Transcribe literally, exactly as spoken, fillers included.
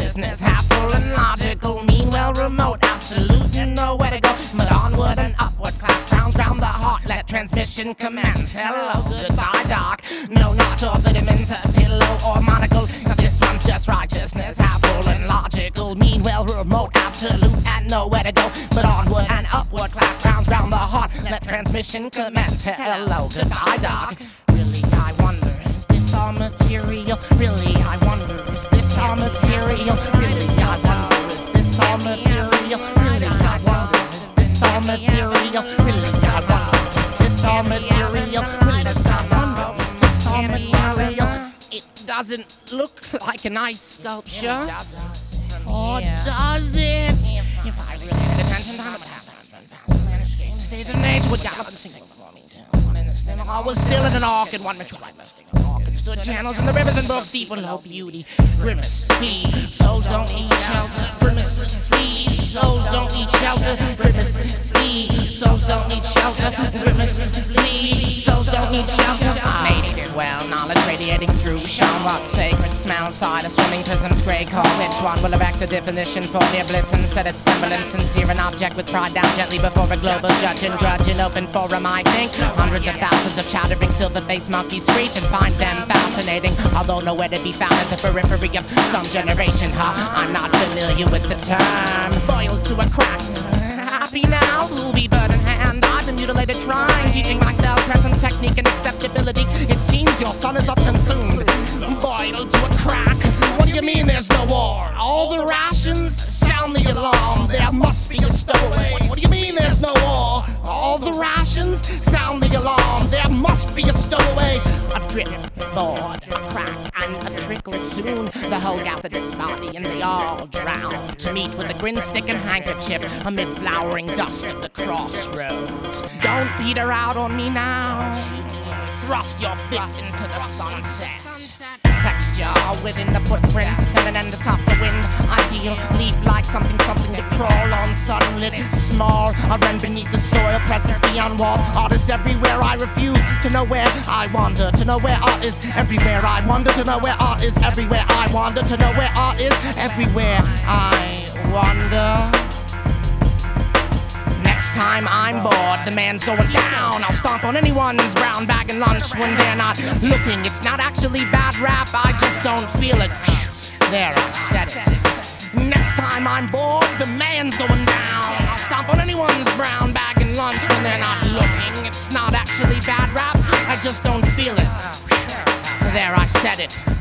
righteousness, half full and logical, mean, well, remote, absolute, you know where to go. But onward and upward, class crowns round the heart, let transmission commence. Hello, goodbye, doc. No, not your vitamins, a pillow or monocle. Now this one's just righteousness, half full and logical, mean, well, remote, absolute, and nowhere to go. But onward and upward, class crowns round the heart, let transmission commence. Hello, goodbye, doc. Really, I wonder, is this all material? Really, I wonder, is this all material? Really, I wonder, is this all material? Really, I wonder, is this all material? Really, I wonder, is this all material? Really, I wonder, is this all material? It doesn't look like an ice sculpture. Or does it? If I really paid attention, time would have past managed game, stage and age would gallop and sing before me. I was still in an orchid, one which I must think of orchid. Stood channels in the rivers and brooks deep with low beauty. Grimace, flee, souls don't need shelter. Grimace, flee, souls don't need shelter. Grimace, flee, souls don't need shelter. Grimace, flee, souls don't need shelter. Lady did well, knowledge radiating through. Shone what sacred smell, side of swimming prisms, grey call. Which one will erect a definition for their bliss and set its semblance sincere? An object with pride down gently before a global judge and grudge in open forum. I think hundreds of thousands of chattering silver-faced monkeys screech and find them fascinating, although nowhere to be found at the periphery of some generation, huh? I'm not familiar with the term boiled to a crack. Happy now, who'll be bird in hand? I've been mutilated trying, teaching myself presence, technique, and acceptability. It seems your son is up-consumed, boiled to a crack. What do you mean there's no war? All the rations sound the alarm. There must be a stowaway. What do you mean there's no war? All the rations sound the alarm. There must be a stowaway. A drip, board, a crack, and a trickle. Soon the whole gathered its body and they all drowned to meet with a grin stick and handkerchief amid flowering dust at the crossroads. Don't peter out on me now. Thrust your fist into the sunset. Texture within the footprints, and then atop the wind I feel leap like something, something to crawl on. Suddenly small, I run beneath the soil, presence beyond wall. Art is everywhere, I refuse to know where I wander. To know where art is everywhere, I wonder. To know where art is everywhere, I wander. To know where art is everywhere, I wonder. Next time I'm bored, the man's going down. I'll stomp on anyone's brown bag and lunch when they're not looking. It's not actually bad rap, I just don't feel it. There, I said it. Next time I'm bored, the man's going down. I'll stomp on anyone's brown bag and lunch when they're not looking. It's not actually bad rap, I just don't feel it. There, I said it.